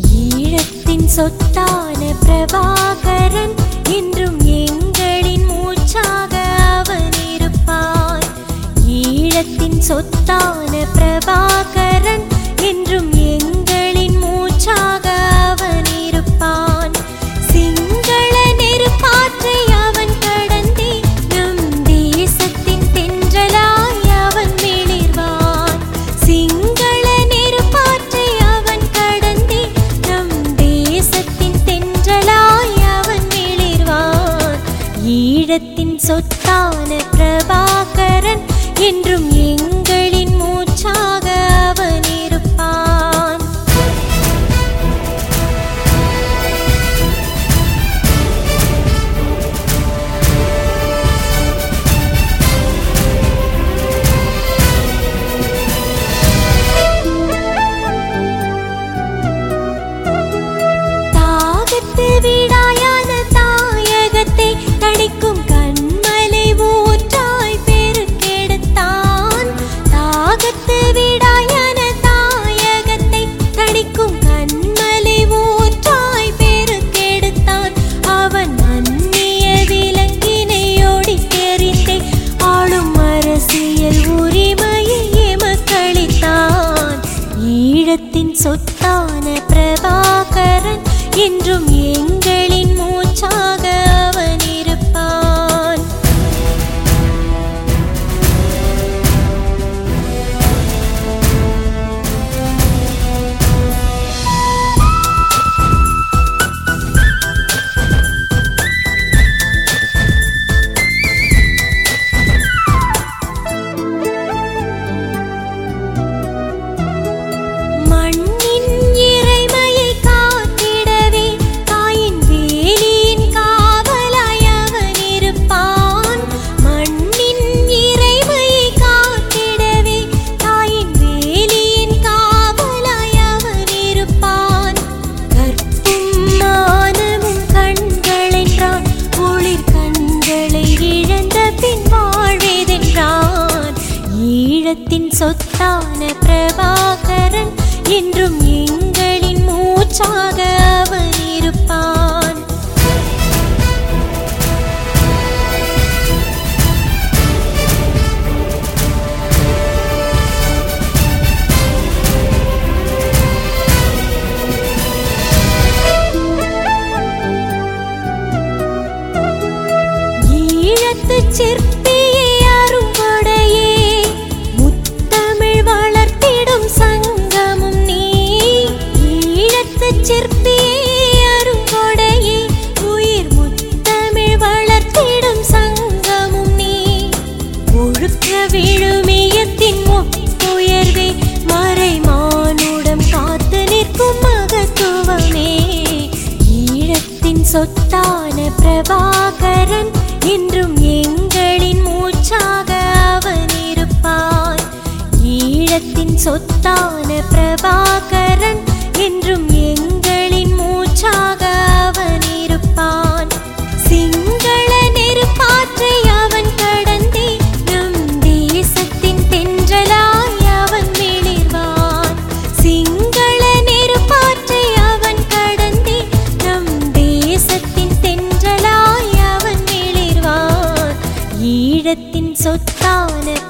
ஈழத்தின் சொத்தான பிரபாகரன் என்றும் எங்களின் மூச்சாக அவன் இருப்பான். ஈழத்தின் சொத்தான பிரபாகரன் என்றும் எங்களின் மூச்சாக அவன் இருப்பான். சிங்கள நெருப்பாற்றை அவன் கடந்தே நம் தேசத்தின் தென்றலாய் அவன் மிளிர்வான். சிங்கள நெருப்பாற்றை அவன் கடந்தே நம் தேசத்தின் தென்றலாய் அவன் மிளிர்வான். ஈழத்தின் சொத்தான பிரபாகரன் என்றும் எங்களின் மூச்சாக அவன் இருப்பான். தாகத்து வீடாயான தாயகத்தை தணிக்கும் கண்மலை ஊற்றாய் பெருக்கெடுத்தான். தாகத்து வீடாயான தாயகத்தை தணிக்கும் கண்மலை ஊற்றாய் பெருக்கெடுத்தான். அவன் அந்நிய விலங்கினை ஒடித்தெறிந்தே ஆளும் அரசியல் உரிமையை எமக்களித்தான். ஈழத்தின் சொத்தான பிரபாகரன் என்றும் எங்களின் மூச்சாக அவன் இருப்பான். மண்ணின் இறைமையை காத்திடவே தாயின் வேலியின் காவலாய் அவன் இருப்பான். மண்ணின் இறைமையை காத்திடவே தாயின் வேலியின் காவலாய் அவன் இருப்பான். கற்பும் மானமும் கண்களென்றான், ஒளிர் கண்களை இழந்த பின் வாழ்வேதென்றான். ஈழத்தின் சொத்தான பிரபாகரன் என்றும் எங்களின் மூச்சாக அவன் இருப்பான். ஈழத்து சிற்பியே அருங்கொடையே, முத்தமிழ் வளர்த்திடும் சங்கமும் நீ. ஈழத்து சிற்பியே அருங்கொடையே, உயிர் முத்தமிழ் வளர்த்திடும் சங்கமும் நீ. ஒழுக்க விழுமியத்தின் ஒப்புயர்வே, மறைமானுடம் காத்து நிற்கும் மகத்துவமே. ஈழத்தின் சொத்தான பிரபாகரன் என்றும் எங்களின் மூச்சாக அவன் இருப்பான். ஈழத்தின் சொத்தான பிரபாகரன் என்றும் எங்களின் மூச்சாக அவன் இருப்பான். சிங்கள நெருப்பாற்றை அவன் கடந்தே நம் தேசத்தின் தென்றலாய் அவன் மிளிர்வான். சிங்கள நெருப்பாற்றை அவன் கடந்தே நம் தேசத்தின் தென்றலாய் அவன் மிளிர்வான். ஈழத்தின் சொத்தான